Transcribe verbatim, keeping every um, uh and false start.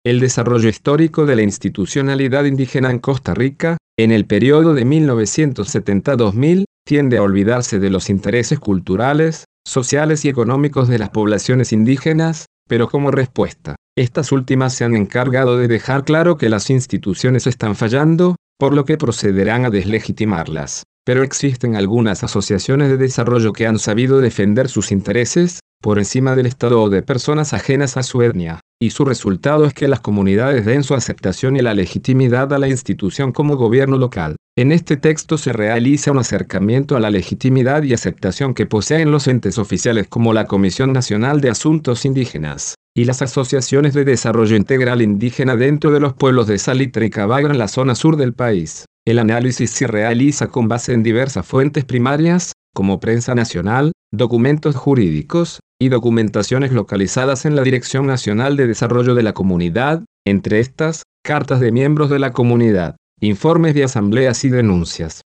El desarrollo histórico de la institucionalidad indígena en Costa Rica, en el periodo de mil novecientos setenta a dos mil, tiende a olvidarse de los intereses culturales, sociales y económicos de las poblaciones indígenas, pero como respuesta, estas últimas se han encargado de dejar claro que las instituciones están fallando, por lo que procederán a deslegitimarlas. Pero existen algunas asociaciones de desarrollo que han sabido defender sus intereses, por encima del Estado o de personas ajenas a su etnia, y su resultado es que las comunidades den su aceptación y la legitimidad a la institución como gobierno local. En este texto se realiza un acercamiento a la legitimidad y aceptación que poseen los entes oficiales como la Comisión Nacional de Asuntos Indígenas, y las asociaciones de desarrollo integral indígena dentro de los pueblos de Salitre y Cabagra en la zona sur del país. El análisis se realiza con base en diversas fuentes primarias, como prensa nacional, documentos jurídicos, y documentaciones localizadas en la Dirección Nacional de Desarrollo de la Comunidad, entre estas, cartas de miembros de la comunidad, informes de asambleas y denuncias.